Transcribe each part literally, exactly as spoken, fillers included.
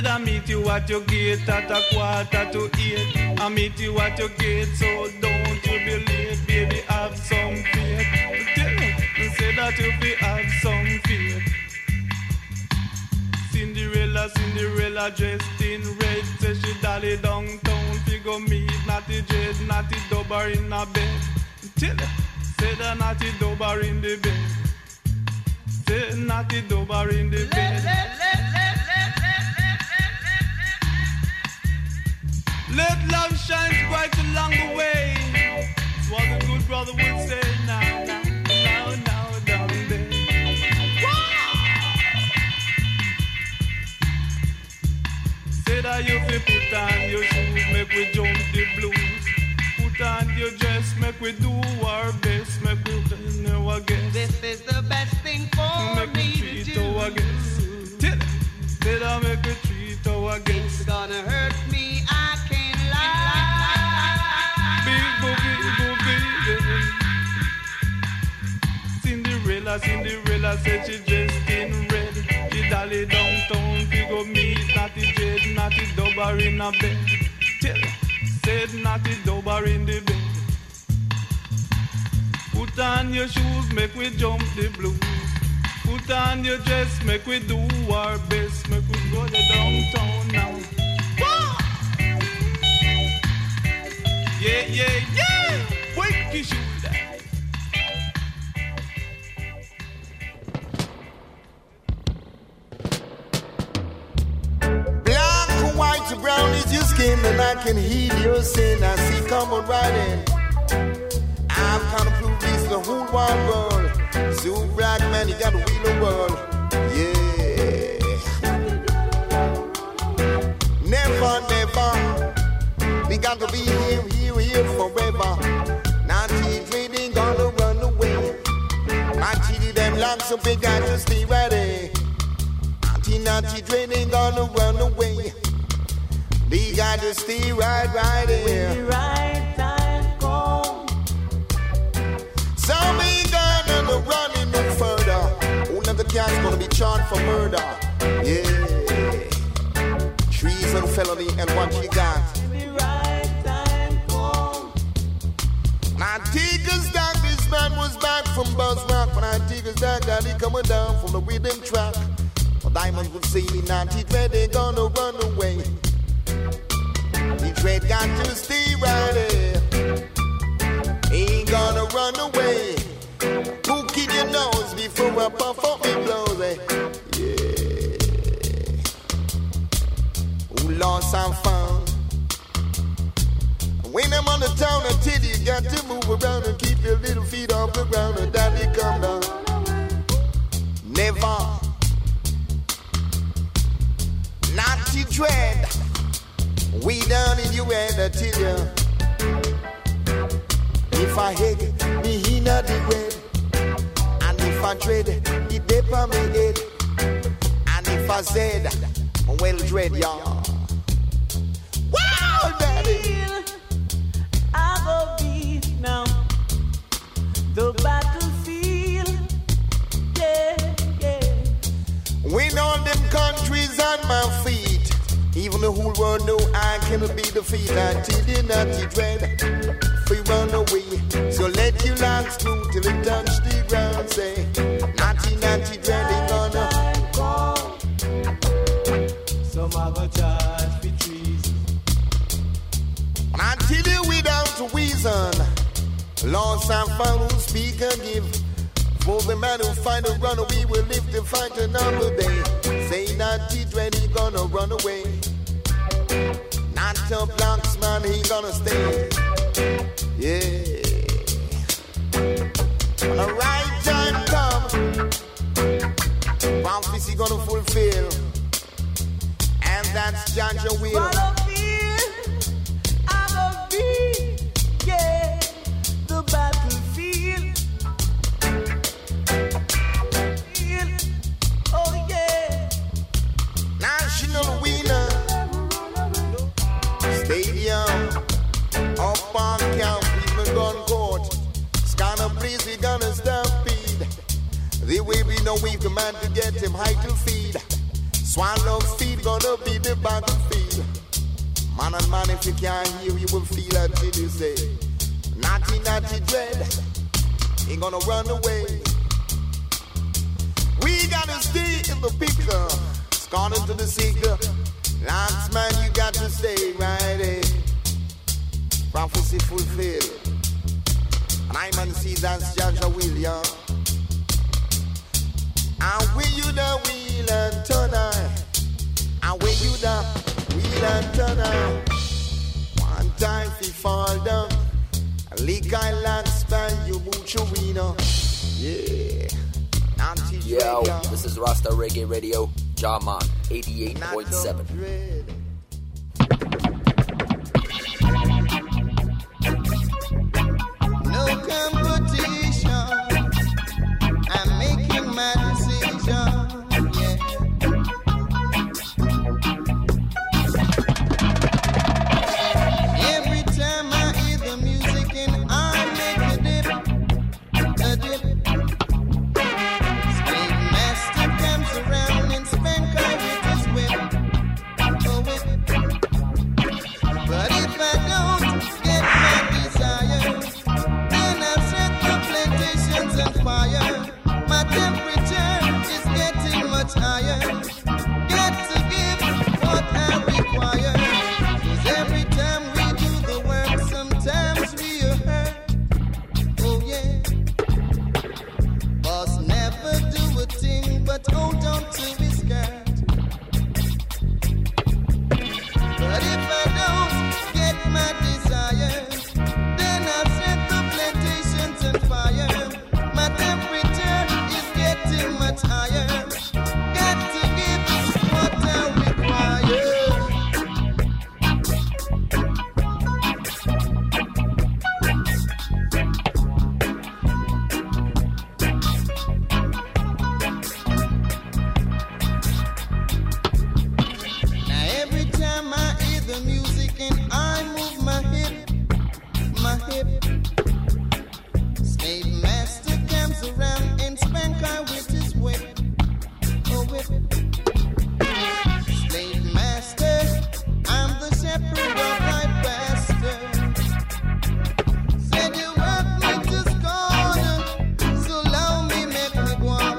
I meet you at your gate at a quarter to eight. I meet you at your gate, so don't you be late, baby, have some faith. Tell you, say that you be have some faith. Cinderella, Cinderella dressed in red, say she dolly downtown, figure meet Natty Dread, Natty Dubber in a bed. Tell you, say that Natty Dubber in the bed. Say Natty Dubber in the bed. Let love shine bright along the way. That's what the good brother would say. Now, now, now, now, down there. Say that you fi put on your shoes, make we jump the blues. Put on your dress, make we do our best, make we turn our guess. This is the best thing for make me we treat to do. our guess. Tell it. Say that make we treat our guess. It's gonna hurt me, I can't lie. Big boogie, boogie, Cinderella, Cinderella said she dressed in red. She dolly downtown, figure meet Natty Dread, Natty Dubber in a bed. Tell her, said Natty Dubber in the bed. Put on your shoes, make we jump the blues. Put on your dress, make we do our best, make we go to downtown now. Yeah, yeah, yeah! Wake your shoes. White to brown is your skin, and I can heal your sin. I see, come on right in. I'm gonna prove this the whole wide world. So black man, you gotta wheel the world. Yeah. Never, never. We got to be here, here, here forever. Nancy trading gonna run away. Nancy them long, so we got to stay ready. Nancy, Nancy trading gonna run away. We got to stay right, right here. When the right time comes. So we gonna run it no further. All of the cats gonna be charged for murder. Yeah. Treason, felony, and what you got? When the right time comes. Now Tigger's dog, this man was back from Buzzrock. When I Tigger's dog, got he coming down from the rhythm track. But Diamonds would see me now, T-Dread, they gonna run away. T-Dread got to stay right here. Ain't gonna run away. Who keep your nose before I puff up me blows, eh? Yeah. Who lost and found? When I'm on the town, I tell you, you got to move around and keep your little feet off the ground and daddy come down. Never. Not T-Dread. We down in your head, I tell you. If I hate me, he not the red. And if I dread, he dip on me head. And if I said, well, dread, y'all. Wow, daddy. I go be now the battlefield. Yeah, yeah. When all them countries on my feet. Even the whole world know I cannot be defeated until the naughty dread. Free run away, so let your locks through till it touch the ground. Say, naughty, naughty dread ain't gonna. Some other charge for treason. Until you without reason, lost and found who speak and give. For the man who find a runaway will live to fight another day. Say naughty dread ain't gonna run away. Not a blacks man, he gonna stay. Yeah. When the right time comes, prophecy gonna fulfill. And that's Janja will. Battlefield, I go be, yeah, the battlefield. Oh yeah. National winner. Stadium, up on camp, even gun court. Scanner place, we gonna stampede. There will be no way for man to get him high to feed. Swallow feet gonna be the battlefield. Man and man, if you can't hear, you will feel it till you say, naughty, naughty dread, he gonna run away. We gotta stay in the picture, scorn into the seeker. Lance man, you got to stay right in. Prophecy fulfilled. And I man see that's Jaja William. And when you the wheel and turner, and when you the wheel and turner, one time he fall down, a leak I land span you mucho wino. Yeah. Yo, this is Rasta Reggae Radio, Jaman eighty-eight point seven. No competition, I'm making my decision, yeah. Every time I hear the music and I make a dip, a dip. Slave master comes around and spank her with his whip, a whip. But if I don't get my desire, then I'll set the plantations on fire. My temperature is getting much higher. Got to give what I require. 'Cause every time we do the work, sometimes we are hurt. Oh yeah. Boss never do a thing but hold on to his skirt. But if I don't get my desire, then I'll set the plantations on fire. My temperature is getting much higher. Got to give what I require. Now every time I hear the music and I move my hip, my hip, slave master comes around and spank her with his whip, a whip. Slave master, I'm the shepherd of my pastor. Said you want me to scorn, so allow me make me go on.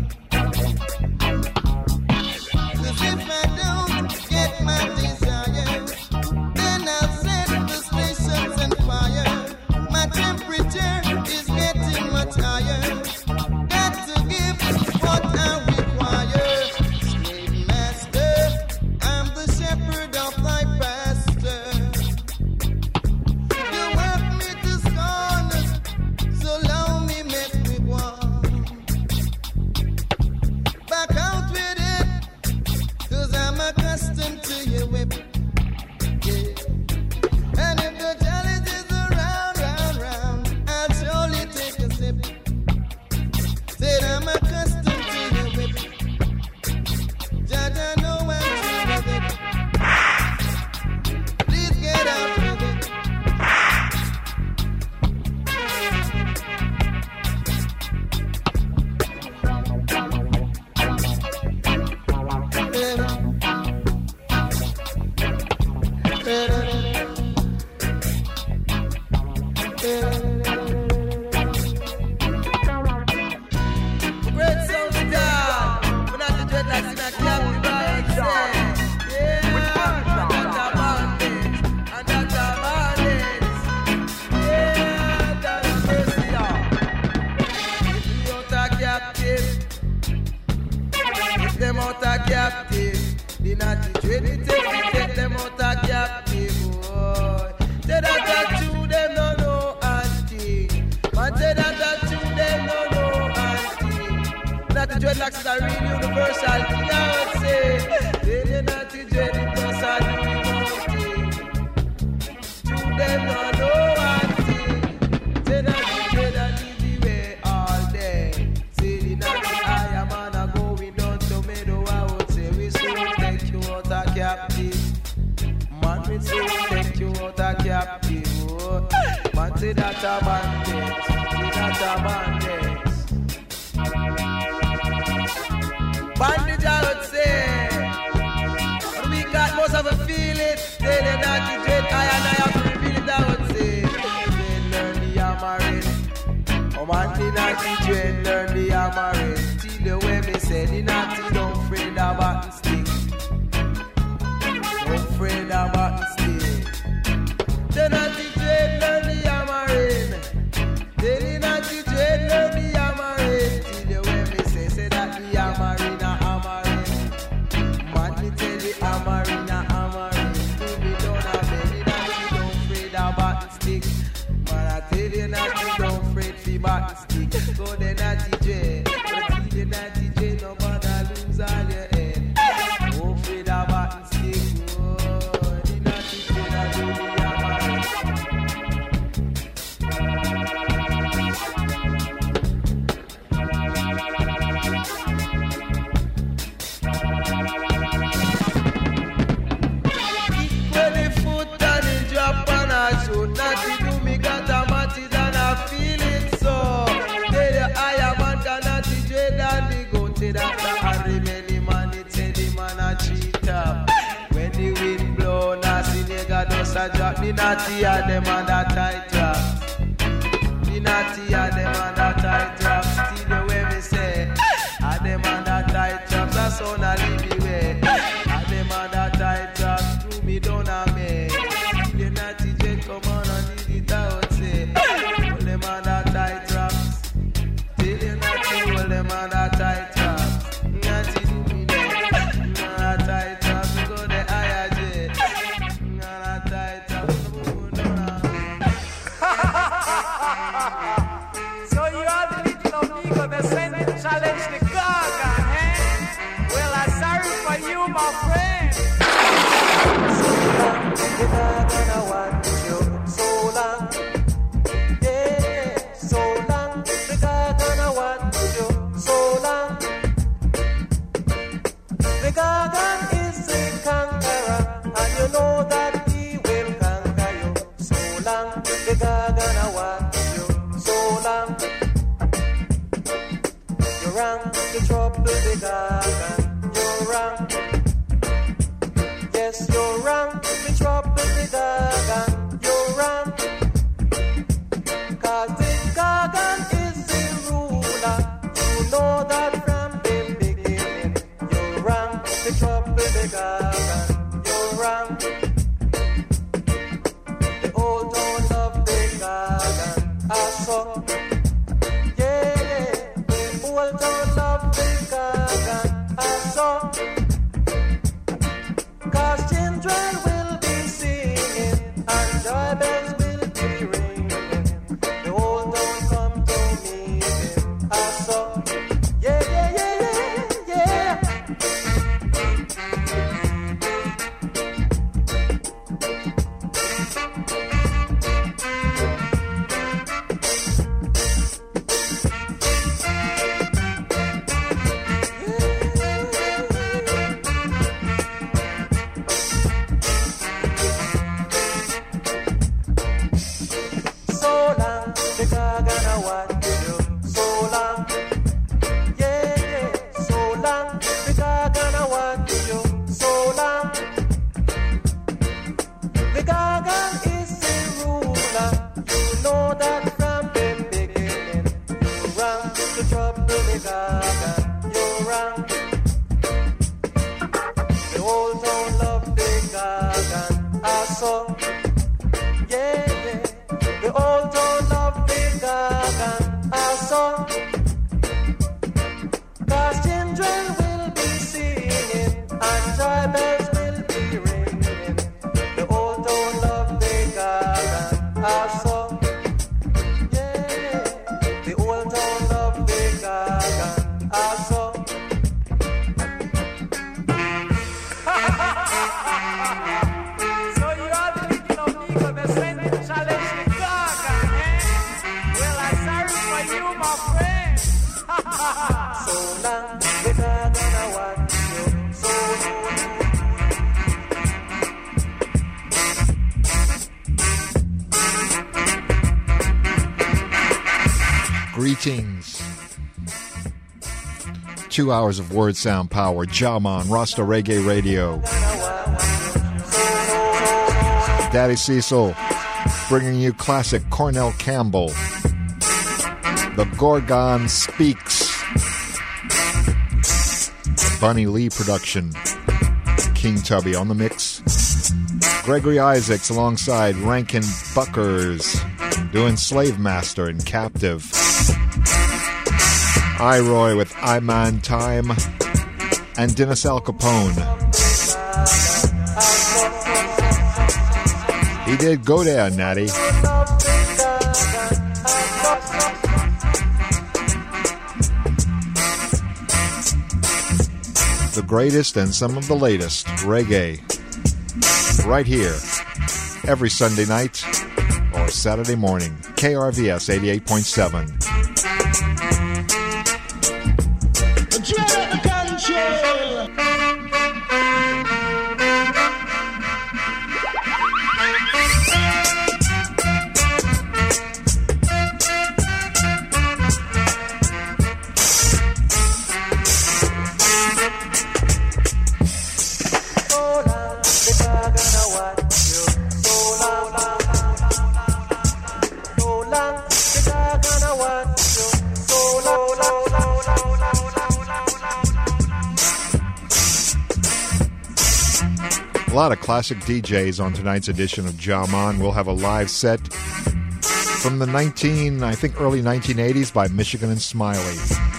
'Cause if I don't get my desire, then I'll set the stations on fire. My temperature is getting much higher. Got to give what I require. Slave master, I'm the shepherd of thy pastor. You want me to scorn, so allow me make me go on. Back out with it, 'cause I'm accustomed to your whip. Yeah. And if the challenge is around, round, round, I'll surely take a sip. Said I'm accustomed to your whip. Judge, I know I'm true with it. Please get out with it. Great sound star, but not the dreadlocks in a cap with by yeah, Doctor Bandits, and Doctor Bandits, yeah, Doctor Mercia. If we out a captive, if them out a captive, the naughty dread, we take, we take them out a captive, boy. Say that that true, them no know auntie. Man say that that true, them no know auntie. Naughty dreadlocks is a real universal thing, I would say. Say the naughty dread, it does a new thing. True, them no know auntie. Say naughty dread and easy way all day. Say the naughty I am man a going down to meadow, I would say we soon take you out a captive. Man, we soon take you out a captive. Oh. Man, say that a bandit, say that a bandit. Bandit, I would say. hammering. Oh man, the naughty dread learn the hammering. Till the way me say the naughty don't afraid of button stick. Don't afraid of button stick. The naughty dread learn the hammering. The naughty dread learn the hammering. Till the way me say say that the hammering a hammering. Man, me tell the hammering a hammering. Do me down a belly naughty don't afraid of button stick. Man, I tell you naughty don't afraid fi button stick. Go the naughty dread. The naughty dread no bother lose all your head. Don't afraid of button stick. Oh, the naughty dread a do the hammering. So naughty do me got a matty and I feel it so. Tell the higher man can naughty dread and the go to that the remedy man it say the man a cheat up. When the wind blow nasty nigga does a drop. The naughty and them and a tight drop. The naughty and them and a tight drop. Still the way me say and them and a tight drop. That's how I leave the way. And them and a tight drop. Screw me down a me. The naughty dread come on and did it out say. Hold them on that tight traps. Tell you naughty hold them on that tight traps. Naughty do me there. On that tight traps we go the higher jet. On that tight traps we go down. So you are the little amigo that sent to challenge the Gaga, eh? Well, I'm sorry for you, my friend. The Gaga want you so long, yeah, so long. The Gaga want you so long. The Gaga is a conqueror, and you know that he will conquer you. So long, the Gaga want you so long. You're wrong to trouble the Gaga. You're wrong. Yes, you're wrong. The trouble the Gaga, you're wrong. Cause the Gaga is the ruler. You know that from the beginning. You're wrong. The trouble the Gaga, you're wrong. The old don't love the Gaga, I saw. Yeah, the old don't love the Gaga, I saw. Cause children will be singing and joy bells will be ringing. The old don't come to meeting. I saw, yeah, yeah, yeah, yeah, yeah. So long, the Gaga want you. So long, yeah, yeah. So long, the Gaga want you. So long, the Gaga is the ruler. You know that from the beginning. You're wrong to trouble the Gaga. You're wrong. The old don't love the Gaga. I saw, yeah, yeah. The old don't love the Gaga, I saw. Cause children will be singing and joy bells will be ringing. The old don't love the Gaga, I saw. Yeah, the old don't love the Gaga, I saw. So you are the little amigo that sent to challenge the Gaga, eh? Well, I'm sorry for you, my friend. So long, the Gaga want you so long. Greetings. Two hours of word sound power. Jaman, Rasta Reggae Radio. Daddy Cecil. bringing you classic Cornell Campbell. The Gorgon Speaks. Bunny Lee production. King Tubby on the mix. Gregory Isaacs alongside Rankin Buckers doing Slave Master and Captive. Iroy with I Man Time. And Dennis Al Capone. He did Go There, Natty. The greatest and some of the latest reggae. Right here. Every Sunday night or Saturday morning. K R V S eighty-eight point seven. A lot of classic D Js on tonight's edition of Jaman. We'll have a live set from the nineteen, I think early nineteen eighties by Michigan and Smiley.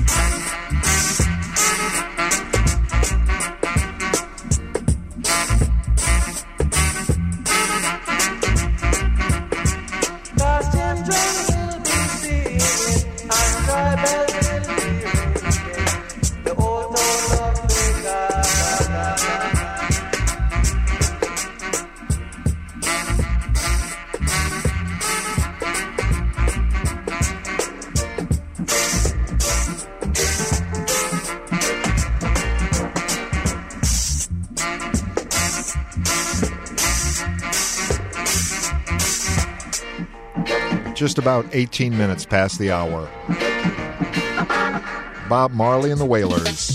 Just about eighteen minutes past the hour. Bob Marley and the Wailers.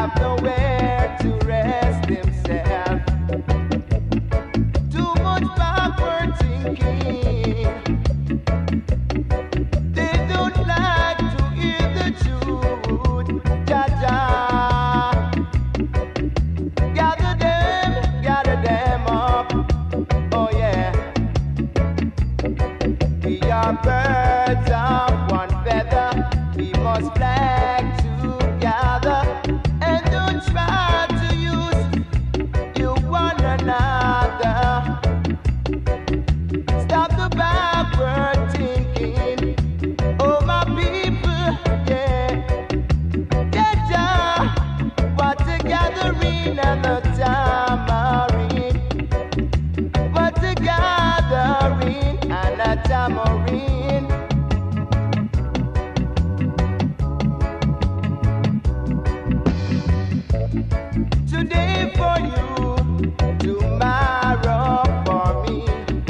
have nowhere to rest themselves. Too much backward thinking. They don't like to hear the truth. Jah-Jah. Gather them, gather them up. Oh yeah. We are birds of one feather. We must fly together and don't try to use you one another. Stop the backward thinking. Oh my people, yeah. Jah-Jah, what a gathering and a tamarind. What a gathering and a tamarind. Today for you, tomorrow for me.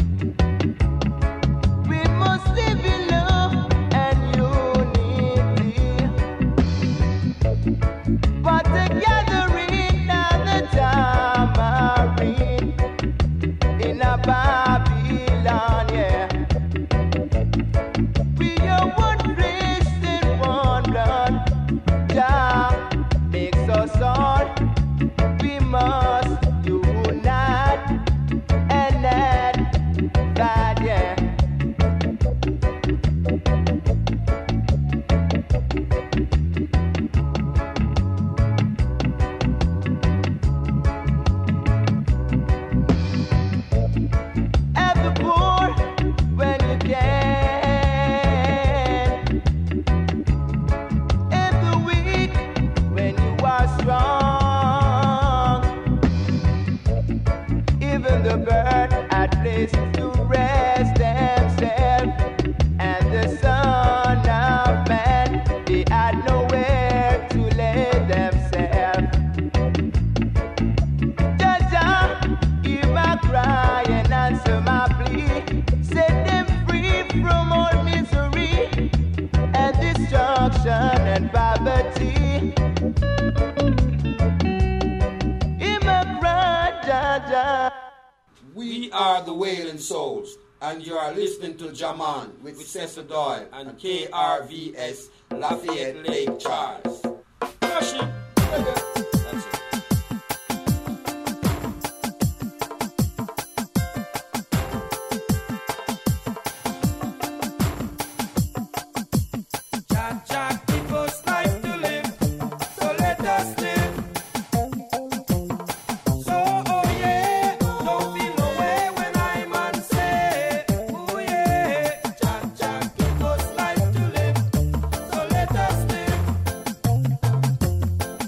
We must live in love and unity. What a gathering and a tamarind in a Babylon, yeah. We are one race and one blood. Jah makes us all. We must unite and let that, yeah. Help the poor when you can. Help the weak when you are strong. Even the bird had place to rest themselves, and the Son of Man, they had nowhere to lay themselves. Jah-Jah, hear my cry and answer my plea. Set them free from all misery and destruction and poverty. Hear my cry, Jah-Jah. We are the Wailing Souls, and you are listening to Jaman with Cecil Doyle and K R V S Lafayette Lake Charles. That's it. Jah-Jah give us life to live, so let us live. So, oh yeah, don't feel no way when I man say, oh yeah. Jah-Jah give us life to live, so let us live.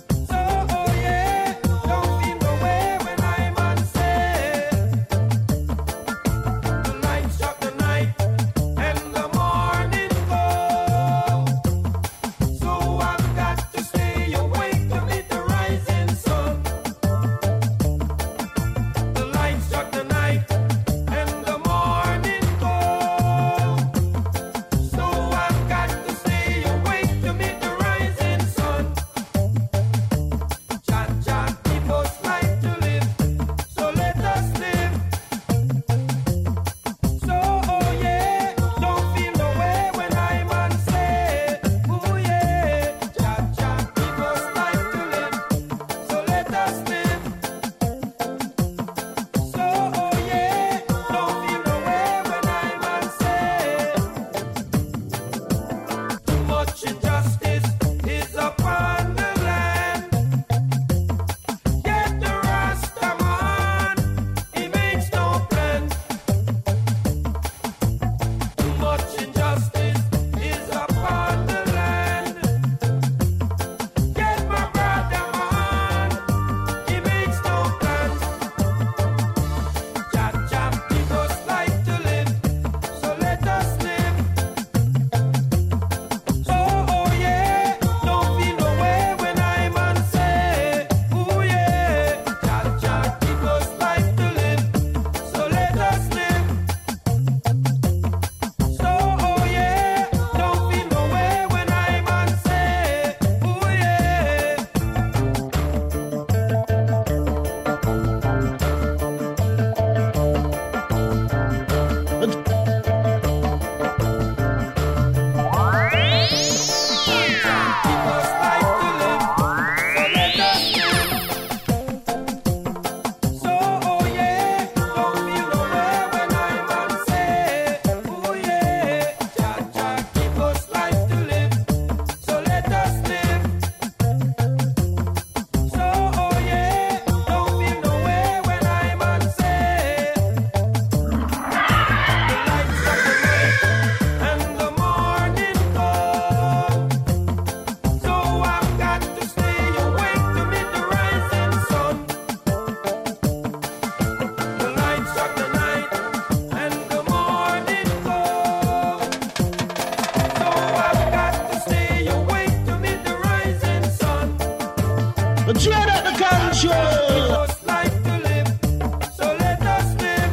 Straight at the control. Life to live, so let us live.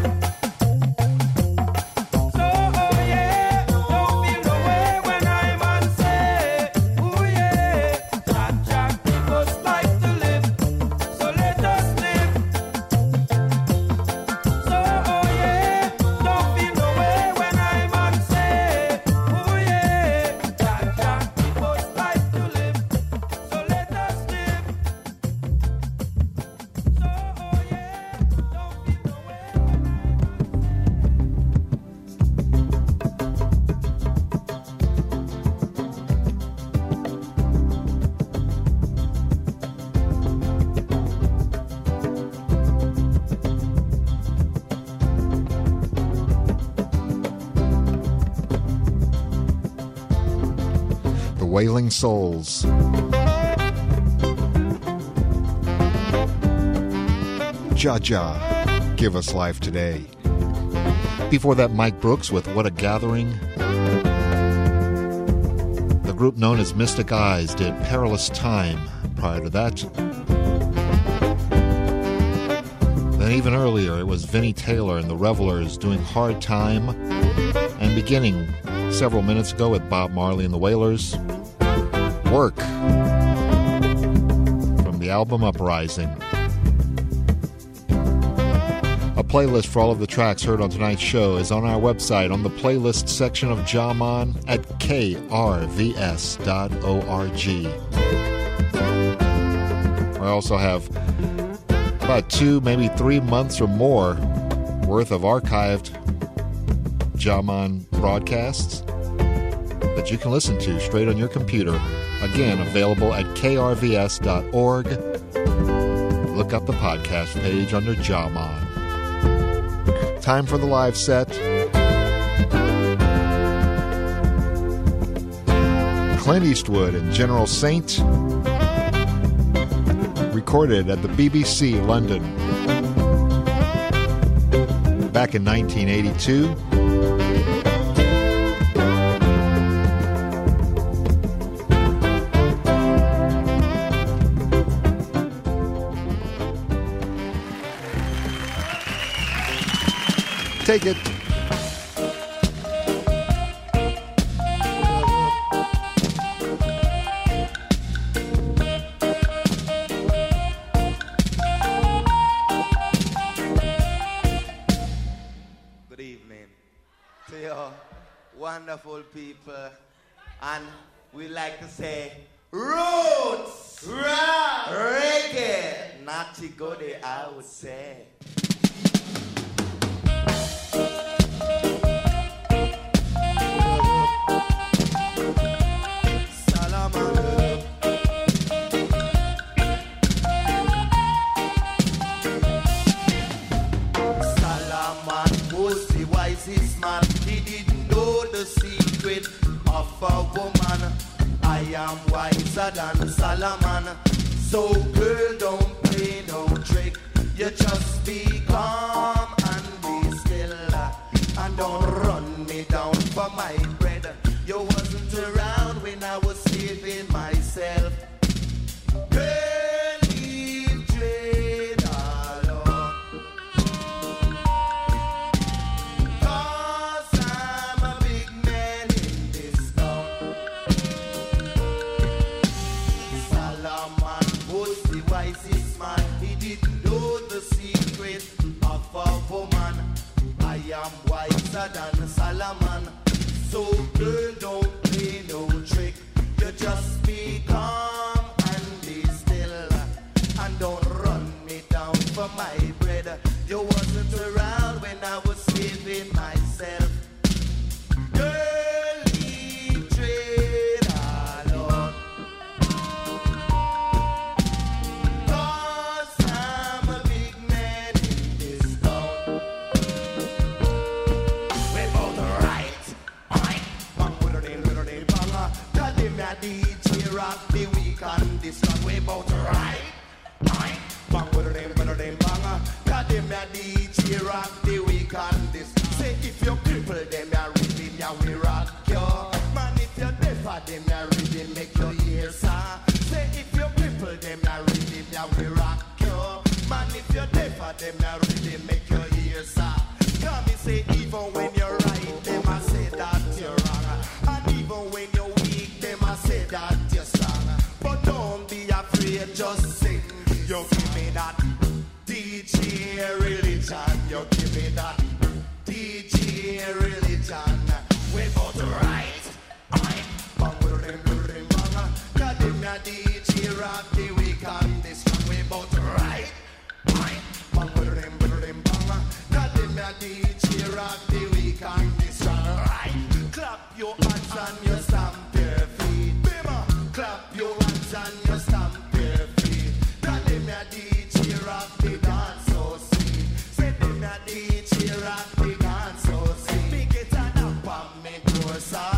So, oh yeah, don't feel no way when I'm on say, oh yeah, Jah Jah give us life to live, so let us live. So, oh yeah, don't feel no way when I'm on say, oh yeah, Jah Jah give us life to live, so let us live. So, oh yeah, don't feel no way. The Wailing Souls. Jah Jah, give us life today. Before that, Mike Brooks with What a Gathering. The group known as Mystic Eyes did Perilous Time prior to that. Then even earlier, it was Vinnie Taylor and the Revelers doing Hard Time. And beginning several minutes ago with Bob Marley and the Wailers, Work, from the album Uprising. A playlist for all of the tracks heard on tonight's show is on our website on the playlist section of Jaman at k r v s dot org. I also have about two, maybe three months or more worth of archived Jaman broadcasts that you can listen to straight on your computer. Again, available at k r v s dot org. Look up the podcast page under Jaman. Time for the live set. Clint Eastwood and General Saint, recorded at the B B C London back in nineteen eighty-two. Take it. Good evening to your wonderful people, and we like to say roots, rap, reggae, naughty goody, I would say. Wiser than Solomon, so girl, don't play no trick. You just be calm and be still, and don't run me down for my bread. You wasn't around when I was saving myself. Girl, leave trade alone, 'cause I'm a big man in this town. Wisest man, he didn't know the secret of a woman. I am wiser than Solomon, so girl, don't play no trick. You just be calm and be still, and don't run me down for my bread. You wasn't around when I was saving myself. Girl, leave trade alone. D J rock the week on this one way about right. Bang with them, with them banger. God damn that D J rock we rock you. Man, if you're deaf for them, now really make your ears soft. Come and say, even when you're right, them I say that you're wrong. And even when you're weak, them I say that you're strong. But don't be afraid, just sing. You give me that D J religion. You give me that D J religion. We both right. Bang with them, with them, bang. God, them a D J rock the weekend. This one we both right. Bang with them, with them, bang. God, them a D J rock the weekend. This one right. Clap your hands and you stamp your feet. Bimmer. Clap your hands and you stamp your feet. God, them a D J rock the dance so sweet. Say them a D J rock the dance so sweet. Make it an up on me door, sir.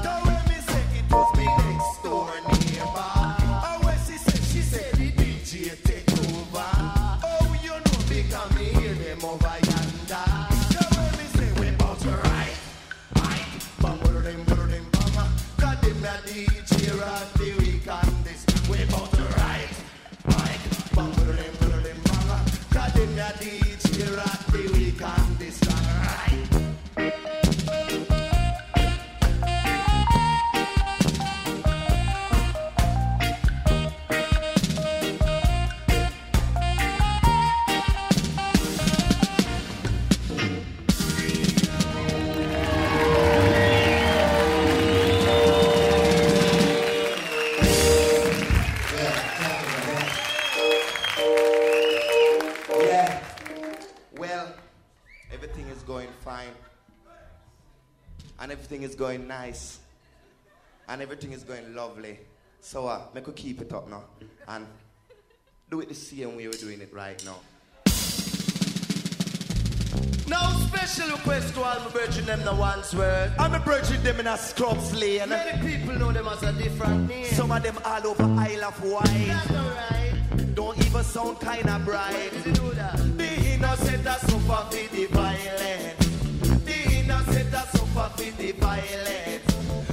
Everything is going nice and everything is going lovely, so uh, make we keep it up now and do it the same way we're doing it right now. Now special request to all my virgin them the ones word. I'm a virgin them in a Scrubs Lane. Many people know them as a different name. Some of them all over Isle of Wight. That's alright. Don't even sound kinda bright. Why did you do that? The innocent are suffer for the violent. The innocent are suffer for the violent.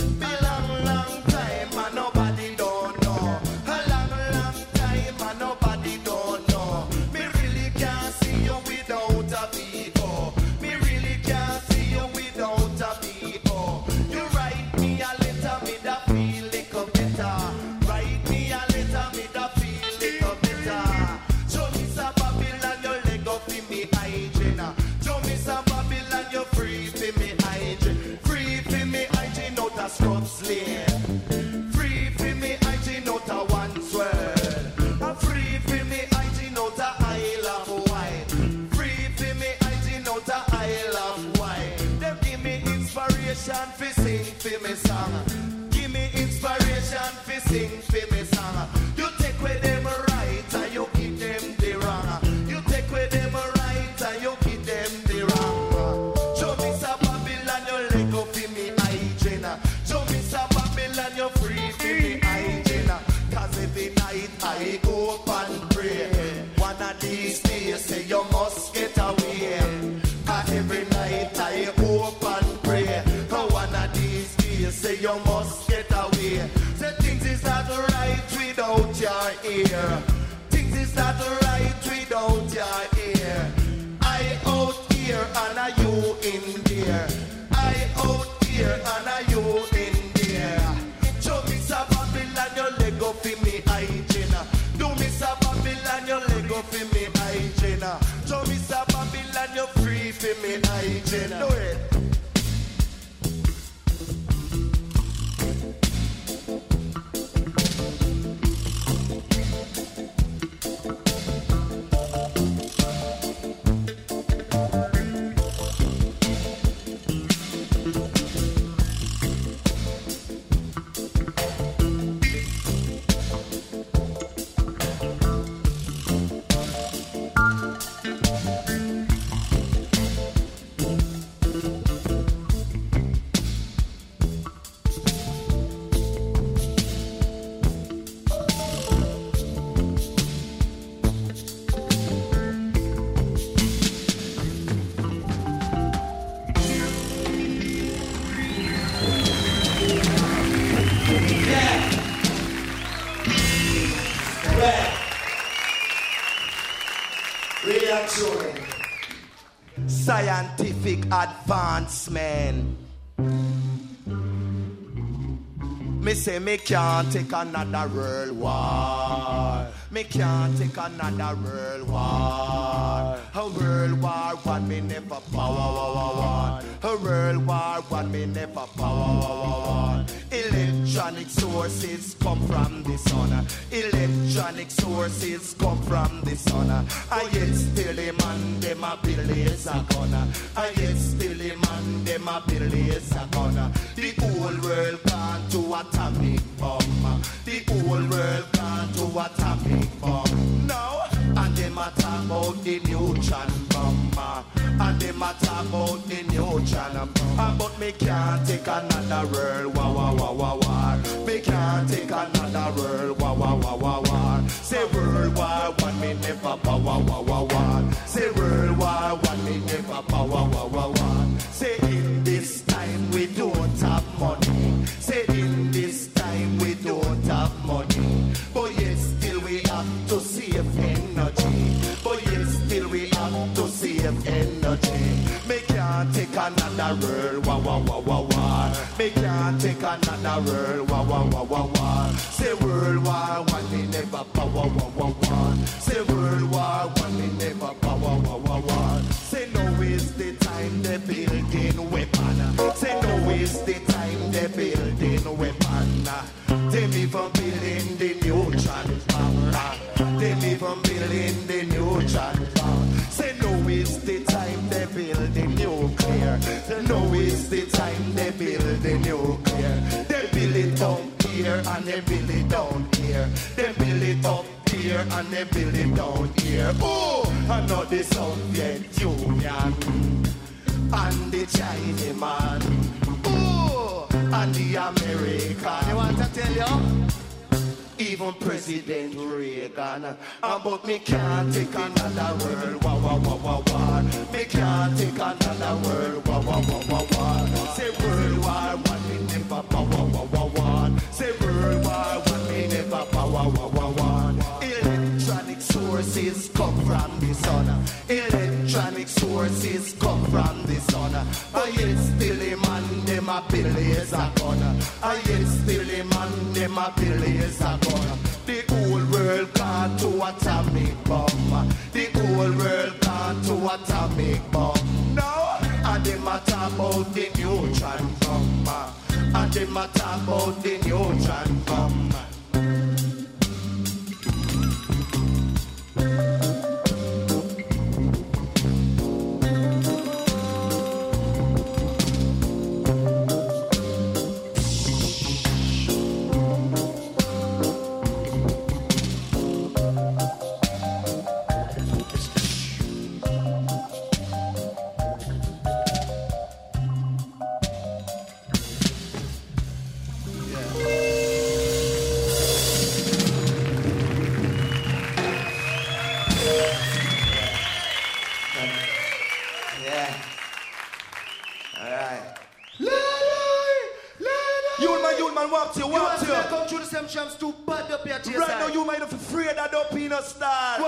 A long, long time and nobody don't know. A long, long time and nobody don't know. Me really can't see you without a vehicle. Me really can't see you without a vehicle. You write me a letter, me da feel little better. Write me a letter, me da feel little better. Show me some Babylon, your leg up in me hygiene. Show me some Babylon, you're free for me hygiene. Free for me hygiene out of Scrubs Lane. Free for me hygiene out of One's World. I'm free for me hygiene out of Isle of Wight. Free for me hygiene out of Isle of Wight. Them give me inspiration for sing for me song. Give me inspiration for sing for me song. You take with them right and you give them the wrong. You take with them right and you give them the wrong. Show me some Babylon, you leg up in me hygiene. Show me some Babylon, you free for me hygiene. Cause every night I go up and pray. One of these days say you must get away. Cause every night I go up and pray. One of these days say you must get away. Say things is not right without your ear. Things is not right without your ear. I out here and are you in there. I out here and are you in there. Show me some Babylon, your leg up in me hygiene. Do me some Babylon, your leg up in me hygiene. Show me some Babylon, you're free for me hygiene. Do it. Reaction. Scientific advancement. Me say me can't take another world war. Me can't take another world war. A world war one me never power. A world war one me never power. Electronic sources come from the sun. Electronic sources come from the sun. And yet still the man them a build is a gun. And yet still the man them a build is a gun. The whole world gone to atomic bomb. The whole world gone to atomic bomb. Now, and them a talk about the neutron bomb. And them a talk about the neutron bomb. But me can't take another world war, war, war, war, war. Me can't take another world war, war, war, war, war. Say world war one me never power, war, war, war. Say world war one me never power, war, war, war. Say in this time we don't have money. Say in this time we don't have money. But yet still we have to save energy. But yet still we have to save energy. Me can't take another world war, war, war, war, war. Me can't take another world war, war, war, war, war. Say world war one me never power, war, war, war. Say world war one me never power, war, war, war. Say no is the time they building weapon. Say no is the time they building weapon. Them even building the neutron bomb. Them even building the neutron bomb. Say no is the time they build the nuclear. No is the time they build the nuclear. They build it down here and they build it down here. They build it up here and they build it down here. Oh, and not the Soviet Union and the Chinese man. Oh, and the American. You want to tell you? Even President Reagan. Uh, but me can't take another world war, war, war, war, war. Me can't take another world war, war, war, war, war. Say world war one me never power, war, war, war. Say world war one me never power, war, war, war. Electronic sources come from the sun. Electronic sources come from the sun. And yet still the man them a build is a gun. And yet still the man them a build is a gun. The whole world gone to atomic bomb. The whole world gone to atomic bomb. Now, and them a talk about the neutron bomb. And them a talk about the neutron bomb. Too bad up here, right now you might have afraid that up in a star.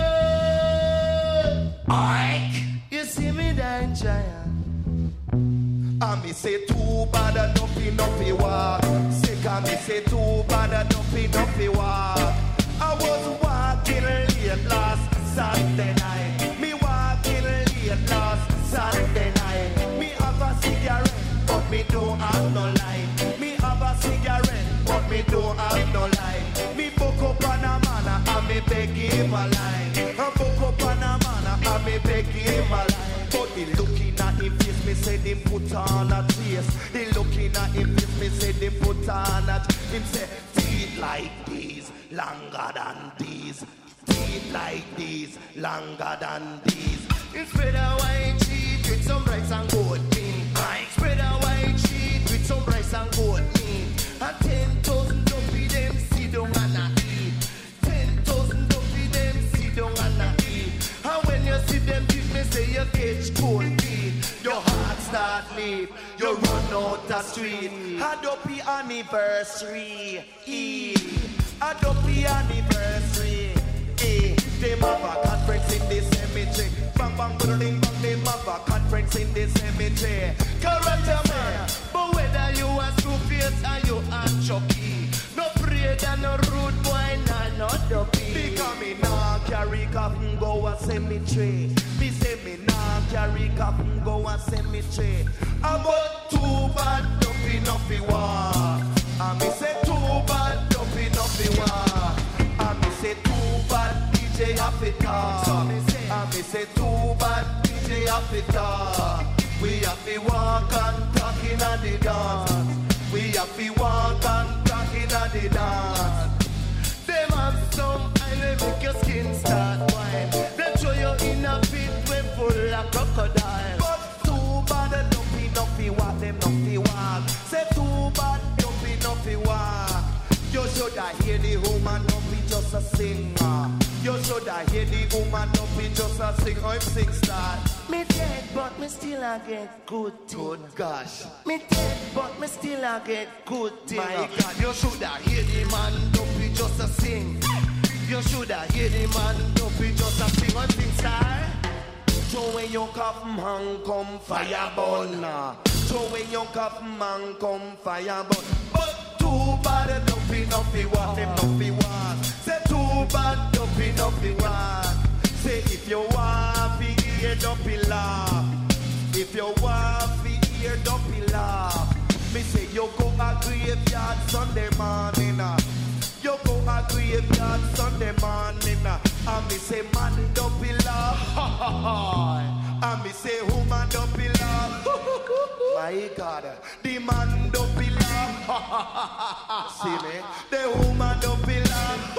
Ike, you see me dying giant. I me say too bad that up in up walk. Sick I me say too bad that up in up walk. I was walking late last Saturday night. Me walking late last Saturday night. Me have a cigarette, but me don't have no light. Me have a cigarette, but me don't have no light. Me book up on a man and me beg him a line. I book up on a man and me beg him a line. But he looking at him face, me say him put on a face. He looking at him face, me say him put on a. Him say teeth like these, longer than these. Teeth like these, longer than these. Spread a white sheet with some rice and goat meat. Spread a white sheet with some rice and goat meat. And ten thousand dumpy them sit down and a eat. Ten thousand dumpy them sit down and a eat. And when you see them eat, me say you catch cold feet. Your heart start leap, you run out the street. A dumpy anniversary, e. A dumpy anniversary, e. Them have a conference in December. sing. Bang bang bang bang, them have a conference in the cemetery. Character man, but whether you a Screwface or you a Chucky, no afraid and no rude boy, nah no dopey. Because me nah carry coffin go a cemetery. Me say me nah carry coffin go a cemetery. About too bad dopey no fi war. And me say too bad dopey no fi war. And me say too bad D J have it talk. So me say, and me say too bad D J have it talk. We have to walk and talk in a the dance. We have to walk and talk in a the dance. Them have some island make your skin start wine. They throw you in a pit when full of crocodile. But too bad don't be nothing walk them nothing walk. Say too bad don't be nothing walk. You should have hear the woman don't be just a singer. You should have hear the woman don't be just a singer. I'm sing star. Me dead but me still a get good thing. Good gosh. Me dead but me still a get good thing. My God, you should have hear the man don't be just a sing. You should have hear the man don't be just a sing. I'm sing star. Throw when you come man come fire burn. Throw when you come man come fire burn. But too bad don't be nothing what them nothing want. Say too bad don't be nothing want. Say if you want to hear don't be laugh. If you want to hear don't be laugh. Me say you go a graveyard Sunday morning. You go a graveyard Sunday morning. And me say man don't be laugh. And me say woman don't be laugh. My God, the man don't be laugh. See me, the woman don't be laugh.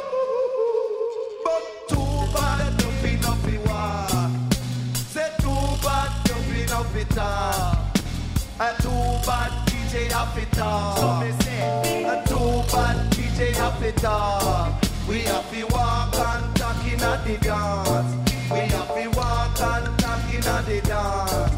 But too bad don't be nothing war. Say too bad don't be nothing talk. And too bad D J have it talk. So me say, and too bad D J have it talk. We have to walk and talk in at the dance. We have to walk and talk in at the dance.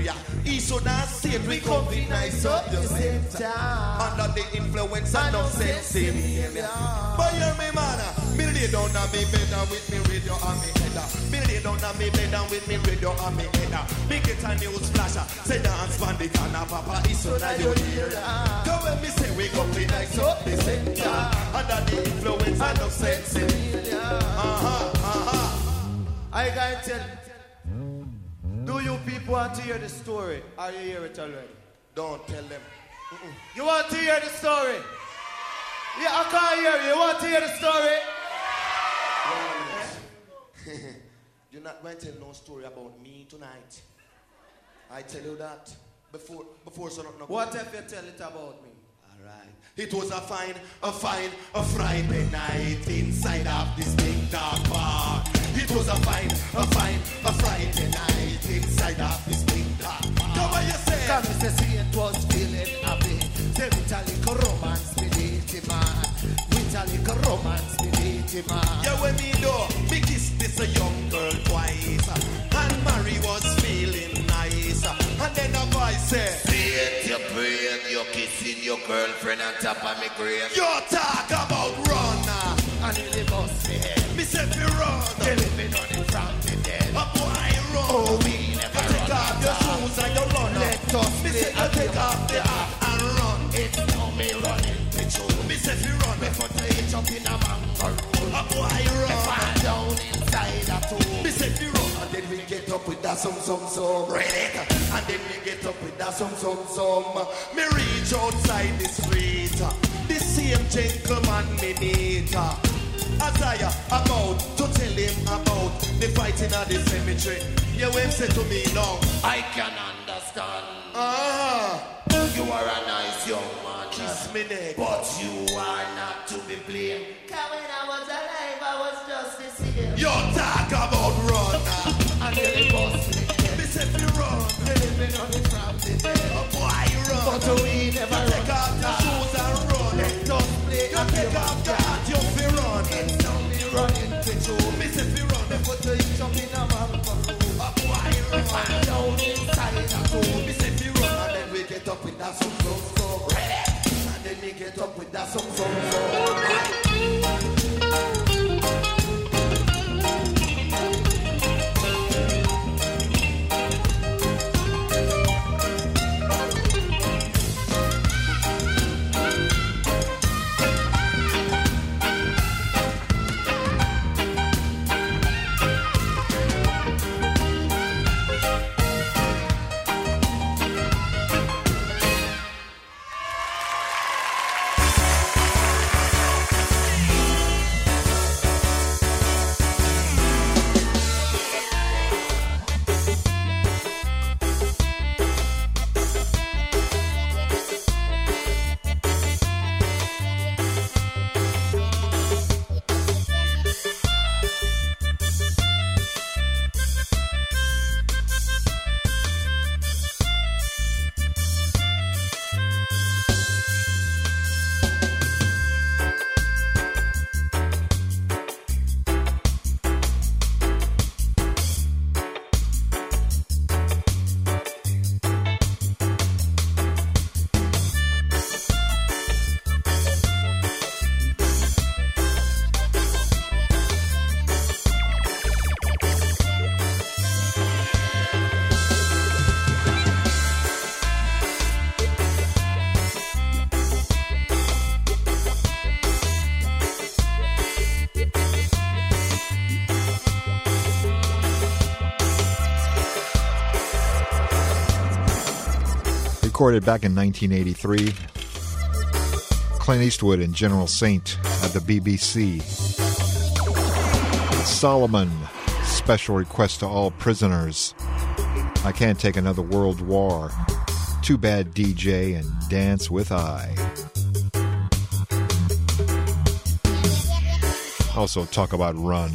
area. East so now see it, we come be nice up the center. Under the influence of no sense in here. But hear me, man, me lay down on me bed and with me radio on me header. Me lay down on me bed and with me radio on me header. Me get a news flasher, say dance from the corner, Papa is so now you hear. Come when me say we come be nice up the center. Under the influence of no sense in here. Uh-huh, uh-huh. I gotta tell you, do you people want to hear the story? Or you hear it already? Don't tell them. Mm-mm. You want to hear the story? Yeah, I can't hear you. You want to hear the story? You're not going to tell no story about me tonight. I tell you that before before so not. What if you tell it about me? All right. It was a fine, a fine, a Friday night inside of this big dark bar. It was a fine, a fine, a Friday night inside of this big dark bar. Come on, you say. Come on, you say it was feeling happy. Say with a little romance with it, man. With a little romance with it, man. Yeah, when me do, me kiss this a young girl twice. And Mary was feeling nice. And then a voice said, see it, you're praying, you're kissing your girlfriend on top of me grave. You talk about run. And you live us there. Me say fi run. You living on it from the dead. A boy run. Oh, we never run. Take off your shoes and you run. Let us me say I take off the hat and run. It's no me running the show. Me say fi run. Me put the hitch up in a mango roll. A boy run. Me fall down inside a tool. Me say fi run. And then we get up with that some some some. Ready? And then we get up with that some some some. Me reach outside the street. The same gentleman me meet. As I about to tell him about the fighting at the cemetery. You will say to me now, I can understand. Ah, you are a nice young man. Kiss me neck. But you are not to be blamed. Cause when I was alive, I was just the same. You talk about run. And then it was me. Me say fi run. You living on the from the dead. Oh boy, run. But we never run. Take off your shoes and run. Let us play. You take off your hat, you fi run. It's only running to show. Me say fi run. Me put the hitch up in a man for room. Oh boy, run. Fall down inside a room. Me say fi run. And then we get up with that some some some. Ready? And then we get up with that some some some. Recorded back in nineteen eighty-three. Clint Eastwood and General Saint at the B B C. Solomon, special request to all prisoners. I can't take another world war. Too bad D J and Dance with I. Also talk about Run.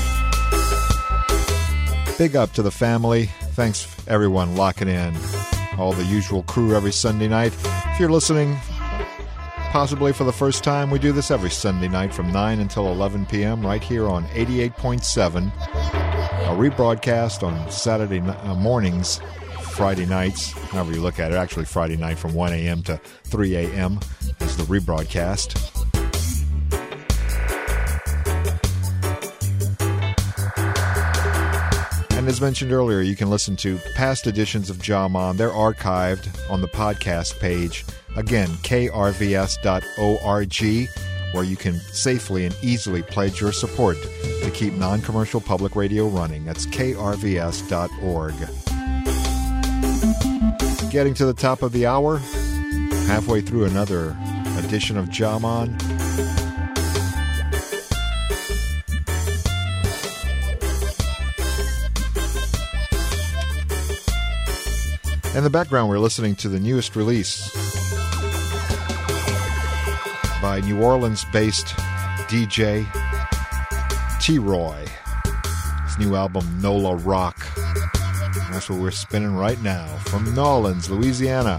Big up to the family. Thanks everyone locking in. all the usual crew every Sunday night. If you're listening possibly for the first time, we do this every Sunday night from nine until eleven p.m. right here on eighty-eight point seven. A rebroadcast on Saturday uh, mornings, Friday nights, however you look at it. Actually, Friday night from one a.m. to three a.m. is the rebroadcast. And as mentioned earlier, you can listen to past editions of Jaman. They're archived on the podcast page. Again, k r v s dot org, where you can safely and easily pledge your support to keep non-commercial public radio running. That's k r v s dot org. Getting to the top of the hour, halfway through another edition of Jaman. In the background, we're listening to the newest release by New Orleans-based D J T-Roy. His new album, Nola Rock. That's what we're spinning right now from New Orleans, Louisiana.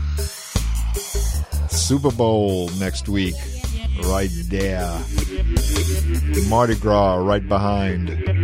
Super Bowl next week, right there. Mardi Gras right behind.